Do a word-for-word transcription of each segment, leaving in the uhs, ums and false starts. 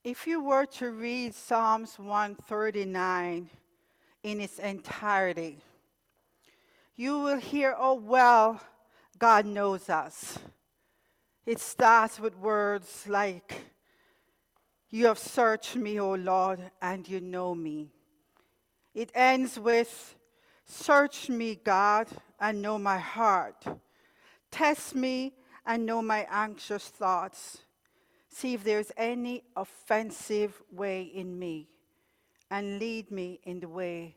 If you were to read Psalms one thirty-nine in its entirety, you will hear, oh, well, God knows us. It starts with words like, you have searched me, O Lord, and you know me. It ends with, search me, God, and know my heart. Test me and know my anxious thoughts. See if there's any offensive way in me, and lead me in the way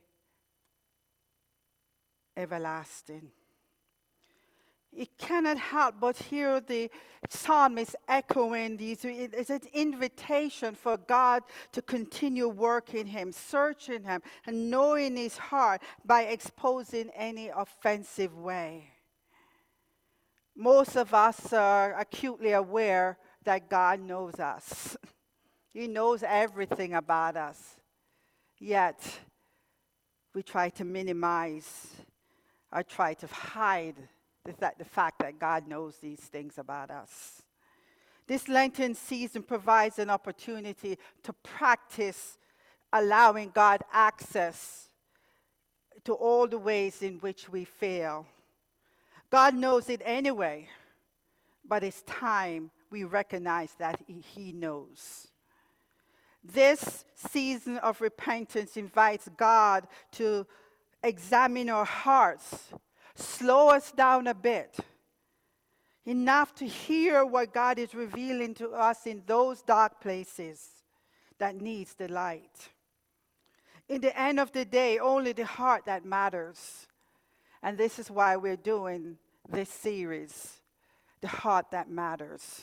everlasting. It cannot help but hear the psalmist echoing these. It's an invitation for God to continue working him, searching him, and knowing his heart by exposing any offensive way. Most of us are acutely aware that God knows us. He knows everything about us. Yet, we try to minimize or try to hide the, that, the fact that God knows these things about us. This Lenten season provides an opportunity to practice allowing God access to all the ways in which we fail. God knows it anyway, but it's time we recognize that He, he knows. This season of repentance invites God to examine our hearts, slow us down a bit, enough to hear what God is revealing to us in those dark places that needs the light. In the end of the day, only the heart that matters. And this is why we're doing this series, The Heart That Matters.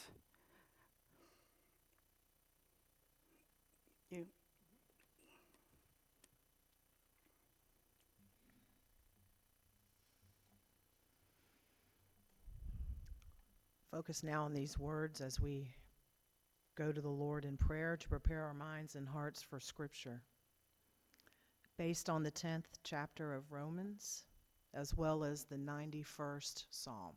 You. Focus now on these words as we go to the Lord in prayer to prepare our minds and hearts for Scripture. Based on the tenth chapter of Romans, as well as the ninety-first Psalm.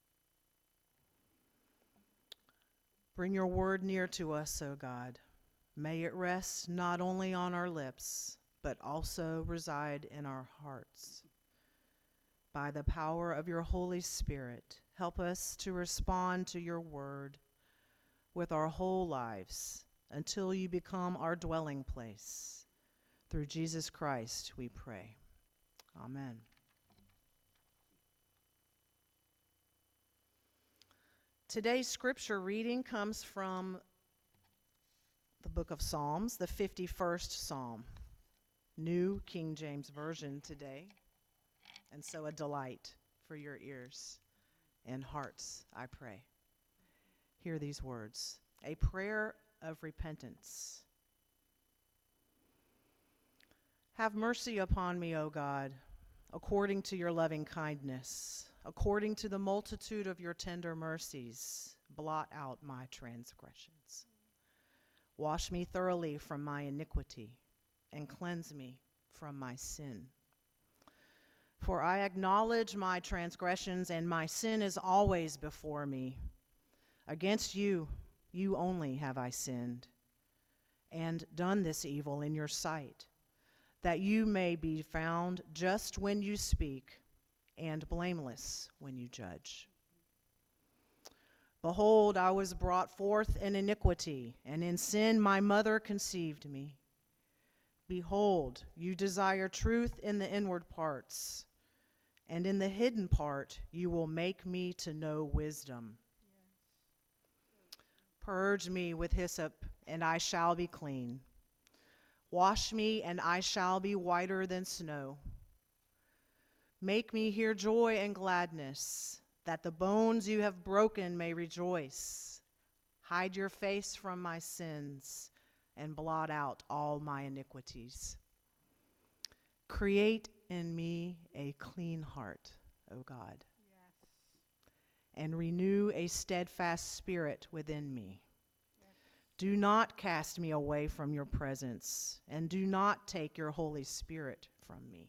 Bring your word near to us, O God. May it rest not only on our lips, but also reside in our hearts. By the power of your Holy Spirit, help us to respond to your word with our whole lives until you become our dwelling place. Through Jesus Christ we pray. Amen. Today's scripture reading comes from the book of Psalms, the fifty-first Psalm, New King James Version today, and so a delight for your ears and hearts, I pray. Hear these words, a prayer of repentance. Have mercy upon me, O God, according to your loving kindness, according to the multitude of your tender mercies, blot out my transgressions. Wash me thoroughly from my iniquity, and cleanse me from my sin. For I acknowledge my transgressions, and my sin is always before me. Against you, you only have I sinned, and done this evil in your sight, that you may be found just when you speak, and blameless when you judge. Behold, I was brought forth in iniquity, and in sin my mother conceived me. Behold, you desire truth in the inward parts, and in the hidden part you will make me to know wisdom. Purge me with hyssop, and I shall be clean. Wash me, and I shall be whiter than snow. Make me hear joy and gladness, that the bones you have broken may rejoice. Hide your face from my sins, and blot out all my iniquities. Create in me a clean heart, O God, Yes. and renew a steadfast spirit within me. Yes. Do not cast me away from your presence, and do not take your Holy Spirit from me.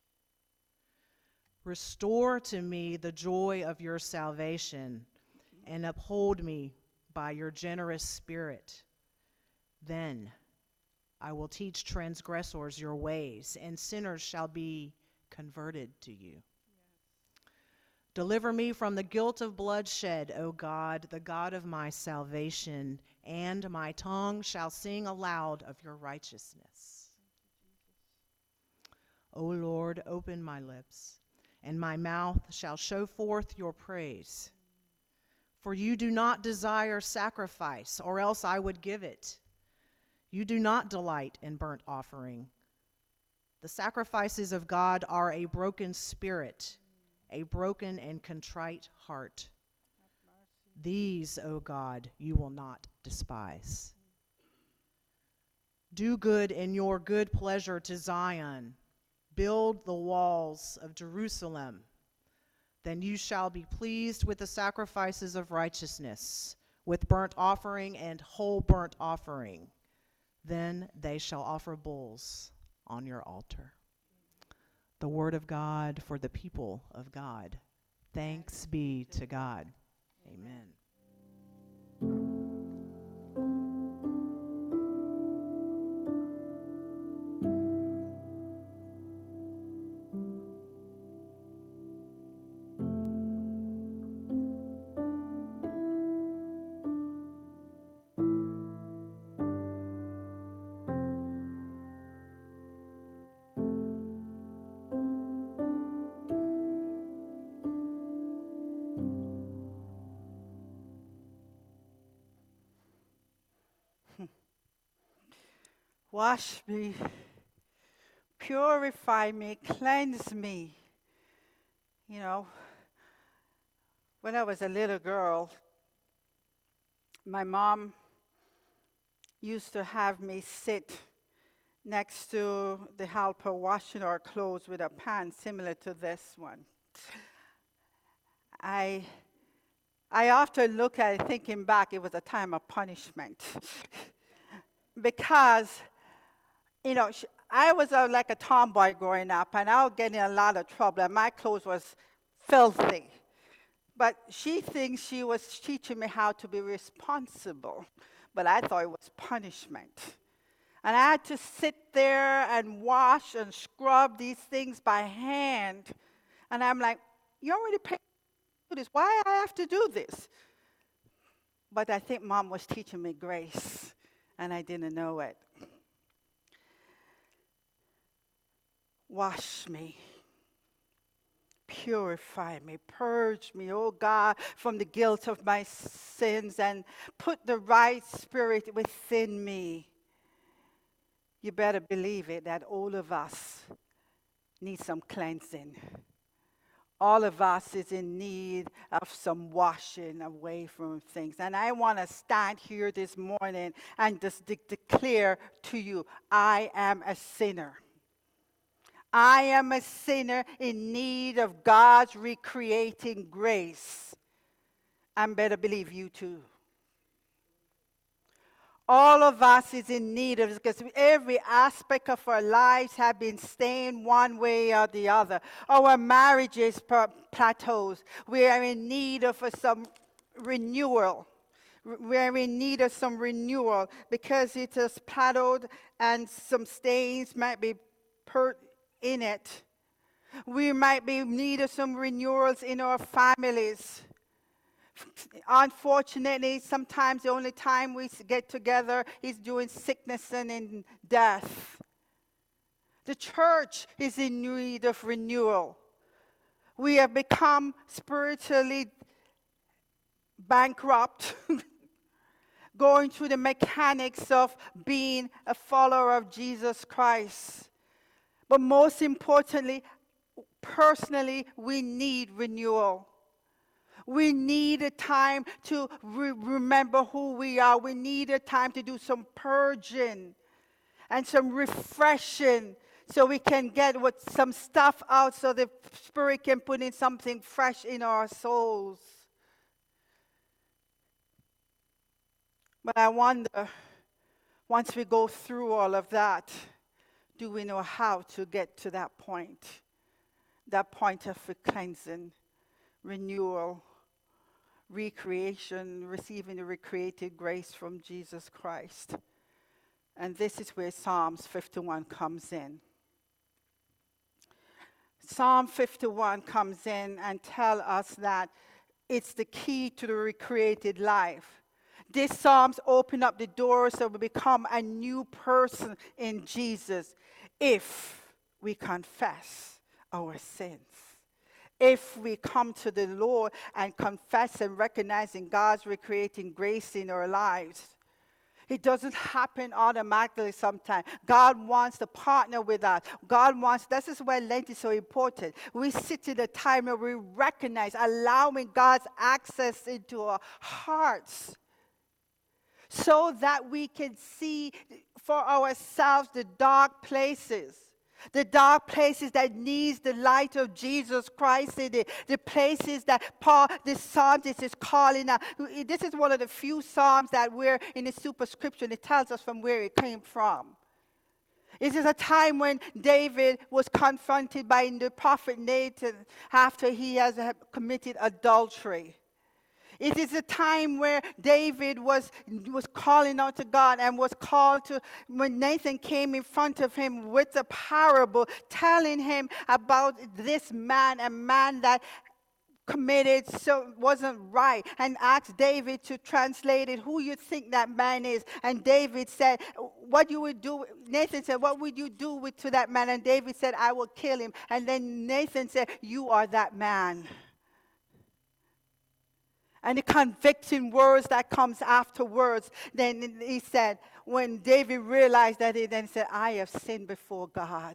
Restore to me the joy of your salvation, and uphold me by your generous spirit. Then I will teach transgressors your ways, and sinners shall be converted to you. Yes. Deliver me from the guilt of bloodshed, O God, the God of my salvation, and my tongue shall sing aloud of your righteousness. O Lord, open my lips, and my mouth shall show forth your praise. For you do not desire sacrifice, or else I would give it. You do not delight in burnt offering. The sacrifices of God are a broken spirit, a broken and contrite heart. These, O God, you will not despise. Do good in your good pleasure to Zion. Build the walls of Jerusalem. Then you shall be pleased with the sacrifices of righteousness, with burnt offering and whole burnt offering. Then they shall offer bulls on your altar. The word of God for the people of God. Thanks be to God. Amen. Wash me, purify me, cleanse me. You know, when I was a little girl, my mom used to have me sit next to the helper washing our clothes with a pan similar to this one. I, I often look at it thinking back, it was a time of punishment. Because you know, sh- I was uh, like a tomboy growing up, and I was getting a lot of trouble, and my clothes was filthy. But she thinks she was teaching me how to be responsible, but I thought it was punishment. And I had to sit there and wash and scrub these things by hand. And I'm like, you already paid to do this. Why do I have to do this? But I think Mom was teaching me grace, and I didn't know it. Wash me, purify me, purge me, oh God, from the guilt of my sins, and put the right spirit within me. You better believe it that all of us need some cleansing. All of us is in need of some washing away from things. And I want to stand here this morning and just de- declare to you, I am a sinner. I am a sinner in need of God's recreating grace. And better believe you too. All of us is in need of it because every aspect of our lives have been stained one way or the other. Our marriages plateaus. We are in need of some renewal. We're in need of some renewal because it has plateaued and some stains might be put in it. We might be in need of some renewals in our families. Unfortunately, sometimes the only time we get together is during sickness and in death. The church is in need of renewal. We have become spiritually bankrupt, going through the mechanics of being a follower of Jesus Christ. But most importantly, personally, we need renewal. We need a time to re- remember who we are. We need a time to do some purging and some refreshing so we can get what, some stuff out so the Spirit can put in something fresh in our souls. But I wonder, once we go through all of that, do we know how to get to that point? That point of cleansing, renewal, recreation, receiving the recreated grace from Jesus Christ. And this is where Psalms fifty-one comes in. Psalm fifty-one comes in and tells us that it's the key to the recreated life. These Psalms open up the doors so we become a new person in Jesus if we confess our sins. If we come to the Lord and confess and recognize in God's recreating grace in our lives. It doesn't happen automatically sometimes. God wants to partner with us. God wants, this is why Lent is so important. We sit in a time where we recognize, allowing God's access into our hearts so that we can see for ourselves the dark places. The dark places that needs the light of Jesus Christ in it. The places that Paul, the psalmist is calling out. This is one of the few psalms that we're in the superscription. It tells us from where it came from. It is a time when David was confronted by the prophet Nathan after he has committed adultery. It is a time where David was, was calling out to God and was called to, when Nathan came in front of him with a parable, telling him about this man, a man that committed so wasn't right, and asked David to translate it, who you think that man is. And David said, what you would do, Nathan said, what would you do with, to that man? And David said, I will kill him. And then Nathan said, you are that man. And the convicting words that comes afterwards, then he said, when David realized that, he then said, I have sinned before God.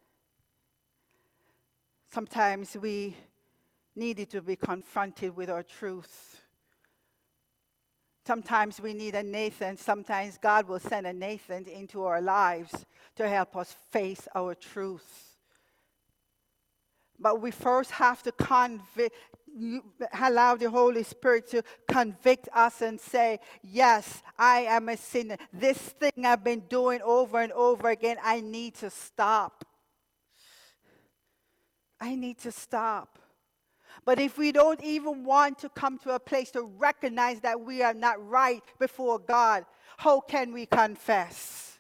Sometimes we needed to be confronted with our truth. Sometimes we need a Nathan. Sometimes God will send a Nathan into our lives to help us face our truth. But we first have to convict, allow the Holy Spirit to convict us and say, yes, I am a sinner. This thing I've been doing over and over again, I need to stop. I need to stop. But if we don't even want to come to a place to recognize that we are not right before God, how can we confess?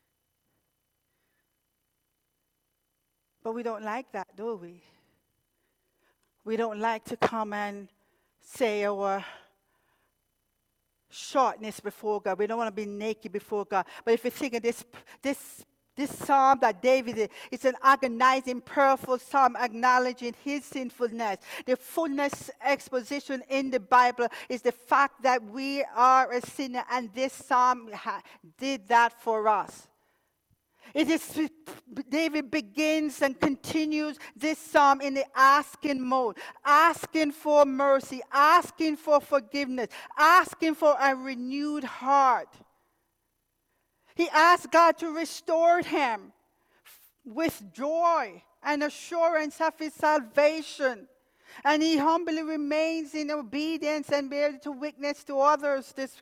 But we don't like that, do we? We don't like to come and say our shortness before God. We don't want to be naked before God. But if you think of this, this, this psalm that David did, it's an agonizing, prayerful psalm acknowledging his sinfulness. The fullness exposition in the Bible is the fact that we are a sinner, and this psalm ha- did that for us. It is, David begins and continues this psalm in the asking mode, asking for mercy, asking for forgiveness, asking for a renewed heart. He asks God to restore him with joy and assurance of his salvation. And he humbly remains in obedience and be able to witness to others this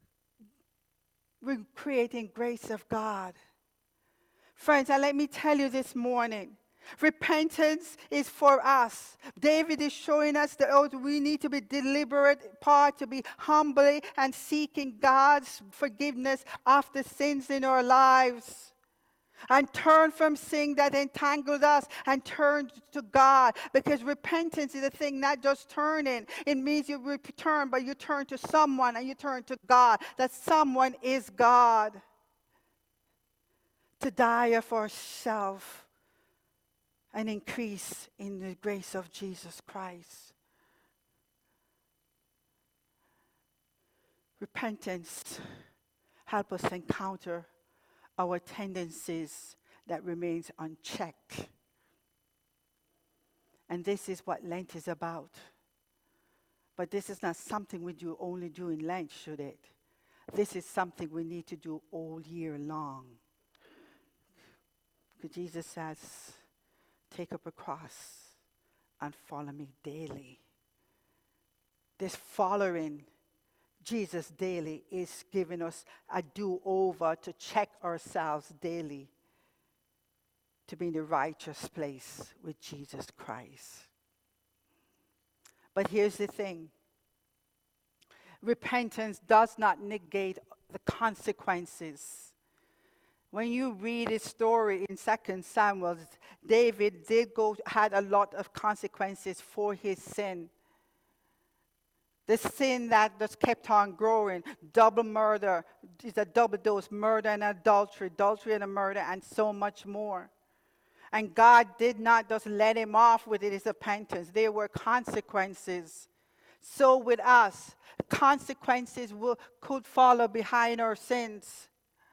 creating grace of God. Friends, and let me tell you this morning, repentance is for us. David is showing us that oh, we need to be deliberate part, to be humbly and seeking God's forgiveness of the sins in our lives. And turn from sin that entangled us and turn to God. Because repentance is a thing, not just turning. It means you return, but you turn to someone and you turn to God. That someone is God. To die of ourselves and increase in the grace of Jesus Christ. Repentance helps us encounter our tendencies that remains unchecked. And this is what Lent is about. But this is not something we do only do in Lent, should it? This is something we need to do all year long. Because Jesus says, take up a cross and follow me daily. This following Jesus daily is giving us a do-over to check ourselves daily to be in the righteous place with Jesus Christ. But here's the thing. Repentance does not negate the consequences When you read his story in Second Samuel, David did go had a lot of consequences for his sin. The sin that just kept on growing, double murder, is a double dose, murder and adultery, adultery and a murder, and so much more. And God did not just let him off with his repentance. There were consequences. So with us, consequences will, could follow behind our sins.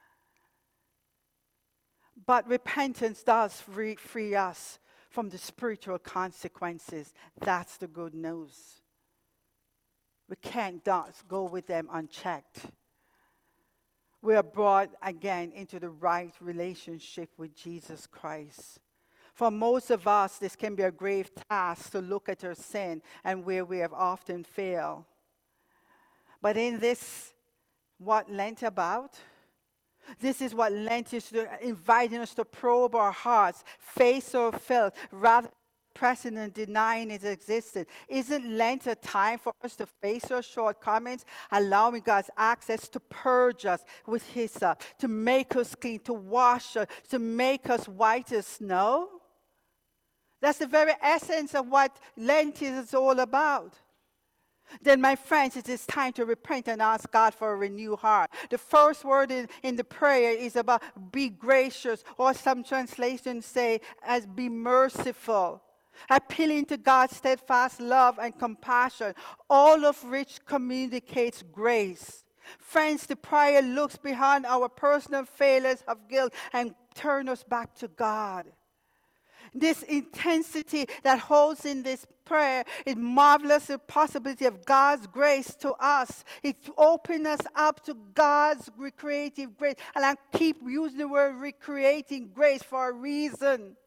But repentance does free, free us from the spiritual consequences. That's the good news. We can't just go with them unchecked. We are brought again into the right relationship with Jesus Christ. For most of us, this can be a grave task to look at our sin and where we have often failed. But in this, what Lent about? This is what Lent is inviting us to probe our hearts, face our filth, rather than pressing and denying its existence. Isn't Lent a time for us to face our shortcomings, allowing God's access to purge us with hyssop, to make us clean, to wash us, to make us white as snow? That's the very essence of what Lent is all about. Then, my friends, it is time to repent and ask God for a renewed heart. The first word in, in the prayer is about be gracious, or some translations say as be merciful. Appealing to God's steadfast love and compassion, all of which communicates grace. Friends, the prayer looks beyond our personal failures of guilt and turns us back to God. This intensity that holds in this prayer is marvelous, the possibility of God's grace to us. It opens us up to God's recreative grace. And I keep using the word recreating grace for a reason.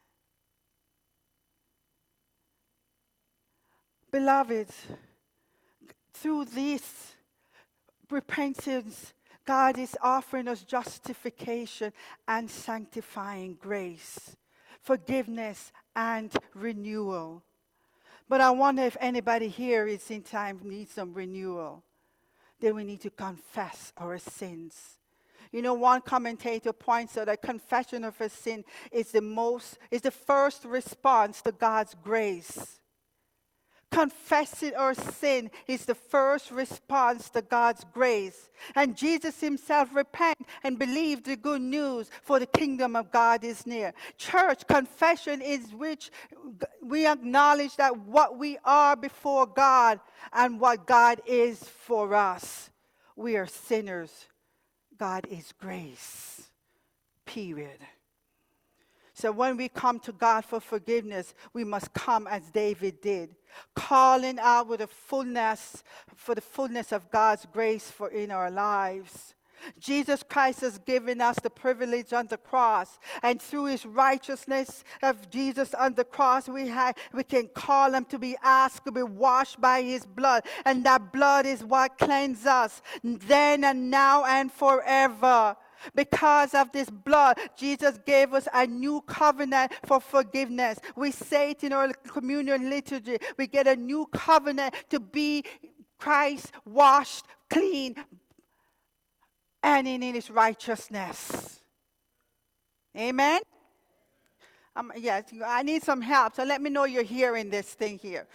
Beloved, through this repentance, God is offering us justification and sanctifying grace, forgiveness and renewal. But I wonder if anybody here is in time needs some renewal. Then we need to confess our sins. You know, one commentator points out that confession of a sin is the most, is the first response to God's grace. Confessing our sin is the first response to God's grace. And Jesus himself repented and believed the good news, for the kingdom of God is near. Church, confession is which we acknowledge that what we are before God and what God is for us. We are sinners. God is grace. Period. So when we come to God for forgiveness, we must come as David did, calling out with the fullness, for the fullness of God's grace for in our lives. Jesus Christ has given us the privilege on the cross, and through his righteousness of Jesus on the cross, we have, we can call him to be asked to be washed by his blood, and that blood is what cleanses us then and now and forever. Because of this blood, Jesus gave us a new covenant for forgiveness. We say it in our communion liturgy. We get a new covenant to be Christ washed clean and in his righteousness. Amen? Um, yes, I need some help, so let me know you're hearing this thing here.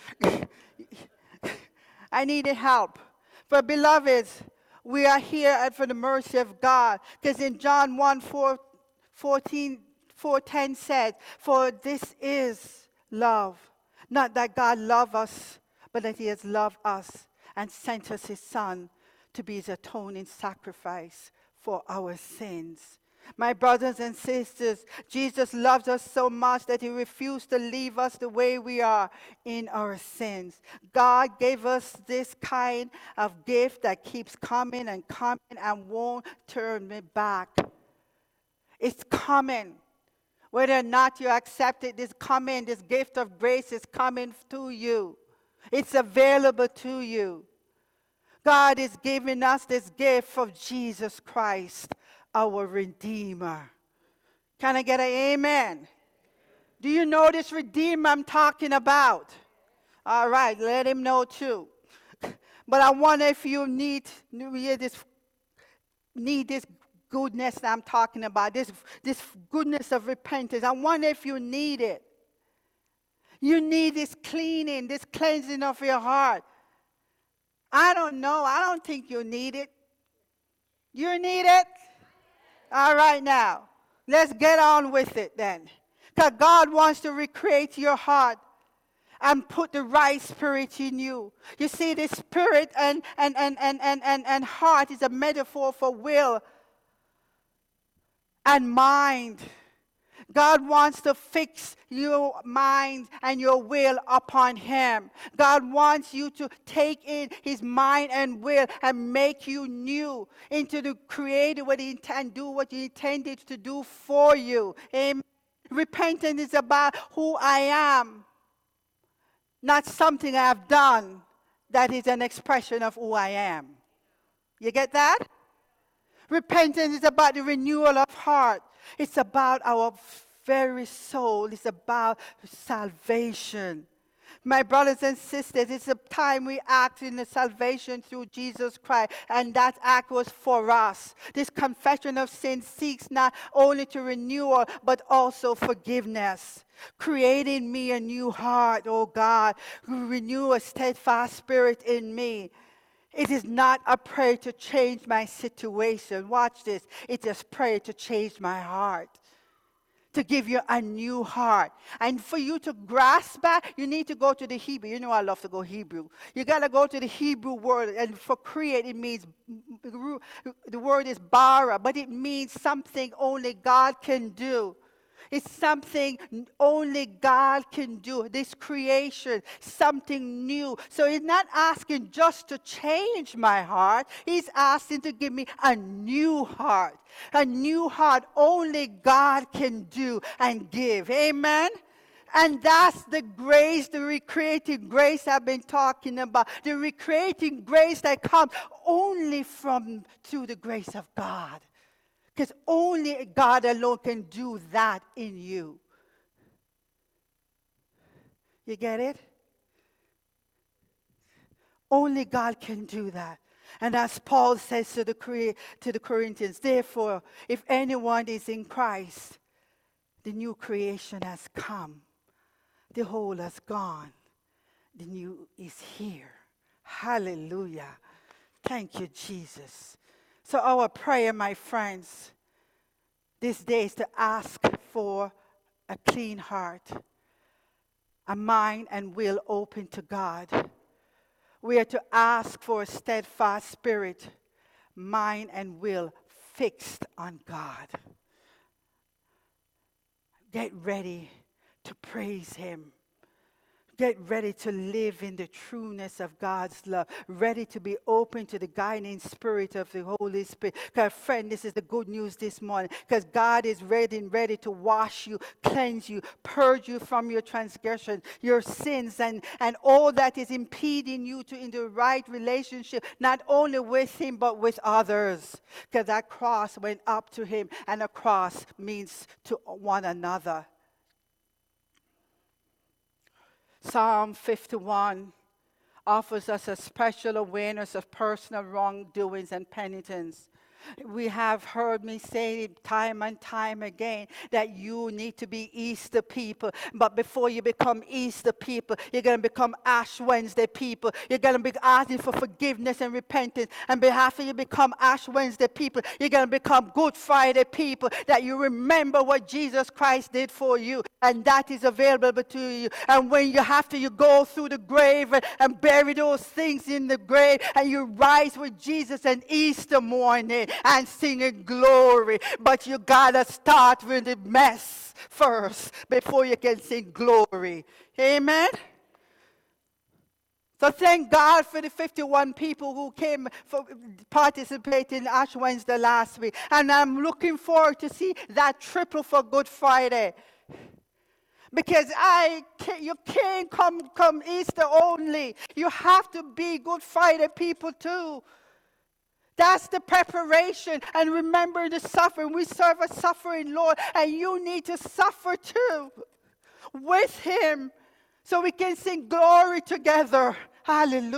I needed help. For beloveds, we are here for the mercy of God. Because in John one, fourteen, four ten said, for this is love. Not that God loved us, but that he has loved us and sent us his Son to be his atoning sacrifice for our sins. My brothers and sisters, Jesus loves us so much that he refused to leave us the way we are in our sins. God gave us this kind of gift that keeps coming and coming and won't turn it back. It's coming. Whether or not you accept it, it's coming. This gift of grace is coming to you. It's available to you. God is giving us this gift of Jesus Christ, our Redeemer. Can I get an amen? Do you know this Redeemer I'm talking about? All right, let him know too. But I wonder if you need, need this, need this goodness that I'm talking about, this, this goodness of repentance. I wonder if you need it. You need this cleaning, this cleansing of your heart. I don't know. I don't think you need it. You need it? All right, now, let's get on with it then. Because God wants to recreate your heart and put the right spirit in you. You see, the spirit and, and, and, and, and, and, and heart is a metaphor for will and mind. God wants to fix your mind and your will upon him. God wants you to take in his mind and will and make you new into the creator what he intended, do what he intended to do for you. Amen. Repentance is about who I am, not something I have done that is an expression of who I am. You get that? Repentance is about the renewal of heart. It's about our very soul. It's about salvation. My brothers and sisters, it's a time we act in the salvation through Jesus Christ, and that act was for us. This confession of sin seeks not only to renewal, but also forgiveness. Create in me a new heart, oh God. Renew a steadfast spirit in me. It is not a prayer to change my situation. Watch this. It is prayer to change my heart. To give you a new heart. And for you to grasp that, you need to go to the Hebrew. You know I love to go Hebrew. You got to go to the Hebrew word. And for create, it means, the word is bara, but it means something only God can do. It's something only God can do. This creation, something new. So he's not asking just to change my heart. He's asking to give me a new heart. A new heart only God can do and give. Amen? And that's the grace, the recreating grace I've been talking about. The recreating grace that comes only from through the grace of God. Because only God alone can do that in you. You get it? Only God can do that. And as Paul says to the, to the Corinthians, therefore, if anyone is in Christ, the new creation has come. The old has gone. The new is here. Hallelujah. Thank you, Jesus. So our prayer, my friends, this day is to ask for a clean heart, a mind and will open to God. We are to ask for a steadfast spirit, mind and will fixed on God. Get ready to praise him. Get ready to live in the trueness of God's love. Ready to be open to the guiding spirit of the Holy Spirit. Because, friend, this is the good news this morning. Because God is ready and ready to wash you, cleanse you, purge you from your transgression, your sins, and, and all that is impeding you to in the right relationship, not only with him, but with others. Because that cross went up to him, and a cross means to one another. Psalm fifty-one offers us a special awareness of personal wrongdoings and penitence. We have heard me say time and time again that you need to be Easter people. But before you become Easter people, you're going to become Ash Wednesday people. You're going to be asking for forgiveness and repentance. And after you become Ash Wednesday people, you're going to become Good Friday people, that you remember what Jesus Christ did for you. And that is available to you. And when you have to, you go through the grave and, and bury those things in the grave. And you rise with Jesus on Easter morning and singing glory. But you gotta start with the mess first before you can sing glory. Amen? So thank God for the fifty-one people who came for participating in Ash Wednesday last week. And I'm looking forward to see that triple for Good Friday. Because I can't, you can't come, come Easter only. You have to be Good Friday people too. That's the preparation. And remember the suffering. We serve a suffering Lord. And you need to suffer too with him. So we can sing glory together.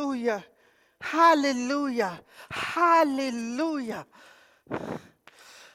Hallelujah. Hallelujah. Hallelujah.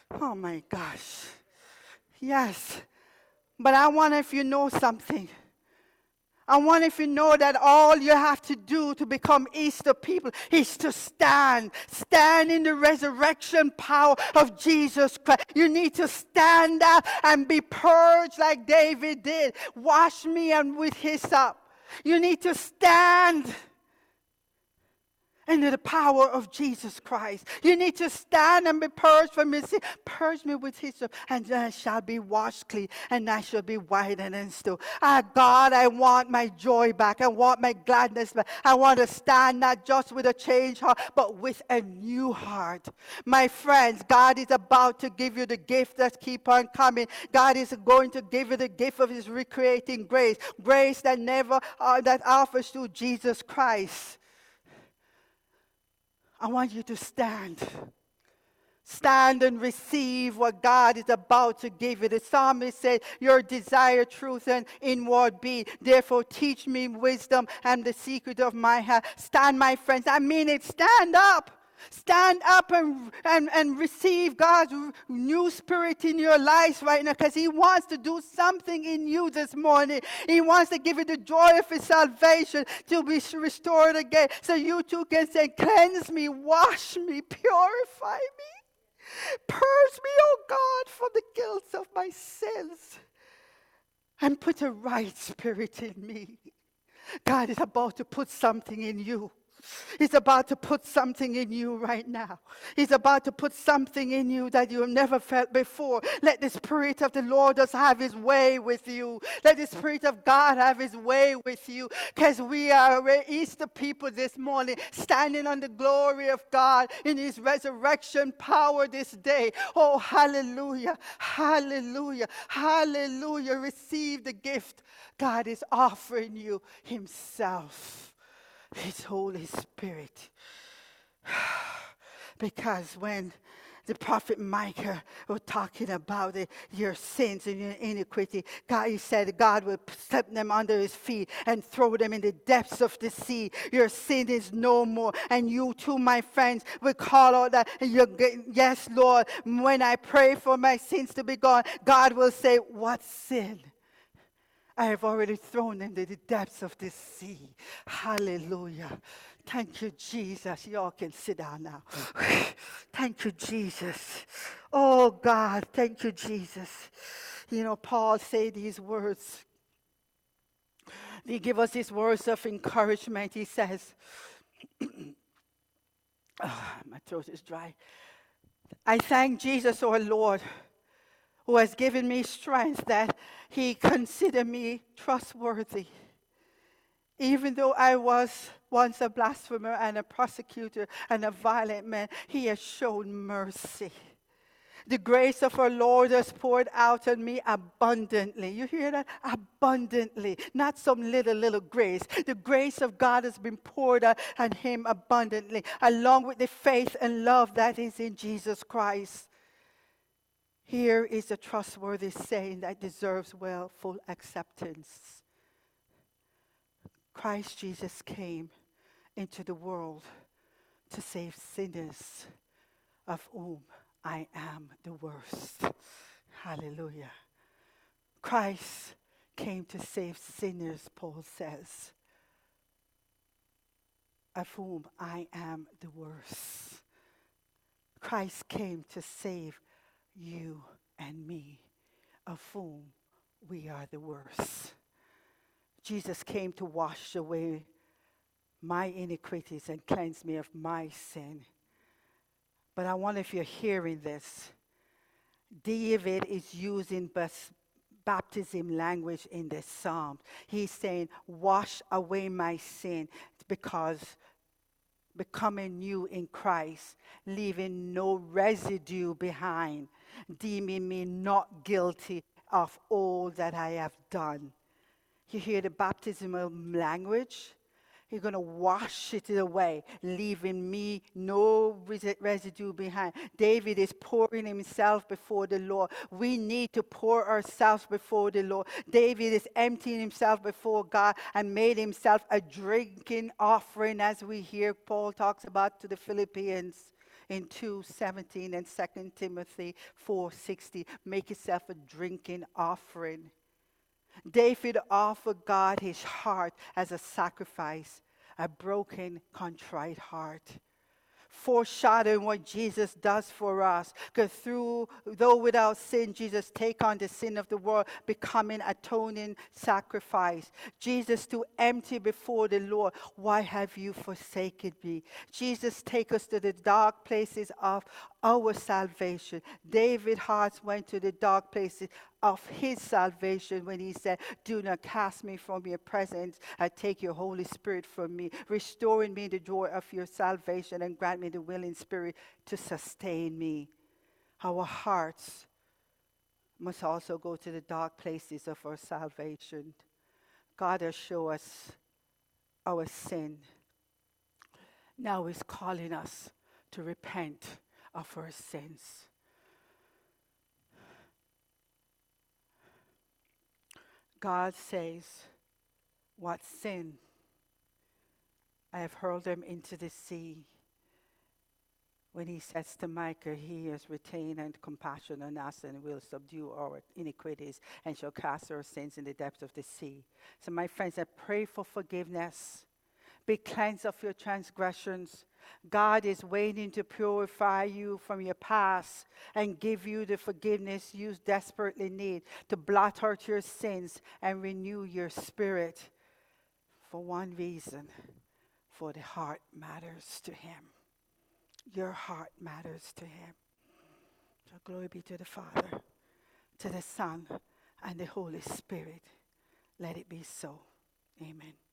Oh my gosh. Yes. But I wonder if you know something. I wonder if you know that all you have to do to become Easter people is to stand. Stand in the resurrection power of Jesus Christ. You need to stand up and be purged like David did. Wash me and with hyssop. You need to stand into the power of Jesus Christ. You need to stand and be purged from your sin. Purge me with hyssop, and I shall be washed clean, and I shall be whiter than snow. Ah, God, I want my joy back. I want my gladness back. I want to stand not just with a changed heart, but with a new heart. My friends, God is about to give you the gift that keep on coming. God is going to give you the gift of His recreating grace, grace that never uh, that offers through Jesus Christ. I want you to stand. Stand and receive what God is about to give you. The psalmist said, your desire, truth, and inward being. Therefore, teach me wisdom and the secret of my heart. Stand, my friends. I mean it. Stand up. Stand up and, and, and receive God's new spirit in your lives right now, because He wants to do something in you this morning. He wants to give you the joy of His salvation to be restored again, so you too can say, cleanse me, wash me, purify me. Purge me, oh God, from the guilt of my sins, and put a right spirit in me. God is about to put something in you. He's about to put something in you right now. He's about to put something in you that you have never felt before. Let the Spirit of the Lord just have His way with you. Let the Spirit of God have His way with you. Because we are Easter people this morning, standing on the glory of God in His resurrection power this day. Oh, hallelujah, hallelujah, hallelujah. Receive the gift. God is offering you Himself. His Holy Spirit. Because when the prophet Micah was talking about it, your sins and your iniquity, God, he said God will step them under His feet and throw them in the depths of the sea. Your sin is no more. And you too, my friends, will call out that, yes, Lord, when I pray for my sins to be gone, God will say, what sin? I have already thrown them into the depths of this sea. Hallelujah. Thank you, Jesus. You all can sit down now. Thank you, Jesus. Oh, God. Thank you, Jesus. You know, Paul said these words. He gives us these words of encouragement. He says, oh, my throat is dry. I thank Jesus, our Lord, who has given me strength, that He considered me trustworthy. Even though I was once a blasphemer and a persecutor and a violent man, He has shown mercy. The grace of our Lord has poured out on me abundantly. You hear that? Abundantly. Not some little, little grace. The grace of God has been poured out on Him abundantly, along with the faith and love that is in Jesus Christ. Here is a trustworthy saying that deserves well full acceptance. Christ Jesus came into the world to save sinners, of whom I am the worst. Hallelujah. Christ came to save sinners, Paul says, of whom I am the worst. Christ came to save you and me, of whom we are the worst. Jesus came to wash away my iniquities and cleanse me of my sin. But I wonder if you're hearing this. David is using bas- baptism language in this psalm. He's saying, wash away my sin, because becoming new in Christ, leaving no residue behind, deeming me not guilty of all that I have done. You hear the baptismal language? You're going to wash it away, leaving me no res- residue behind. David is pouring himself before the Lord. We need to pour ourselves before the Lord. David is emptying himself before God and made himself a drinking offering, as we hear Paul talks about to the Philippians in two seventeen and Second Timothy four sixty. Make yourself a drinking offering. David offered God his heart as a sacrifice, a broken, contrite heart, foreshadowing what Jesus does for us. Because through, though without sin, Jesus take on the sin of the world, becoming atoning sacrifice. Jesus too empty before the Lord. Why have you forsaken me? Jesus take us to the dark places of our salvation. David's heart went to the dark places of his salvation when he said, do not cast me from your presence and take your Holy Spirit from me, restoring me the joy of your salvation and grant me the willing spirit to sustain me. Our hearts must also go to the dark places of our salvation. God has shown us our sin. Now he's calling us to repent of our sins. God says, what sin? I have hurled them into the sea. When he says to Micah, he has retained and compassion on us and will subdue our iniquities and shall cast our sins in the depths of the sea. So my friends, I pray for forgiveness. Be cleansed of your transgressions. God is waiting to purify you from your past and give you the forgiveness you desperately need to blot out your sins and renew your spirit. For one reason, for the heart matters to him. Your heart matters to him. So glory be to the Father, to the Son, and the Holy Spirit. Let it be so. Amen.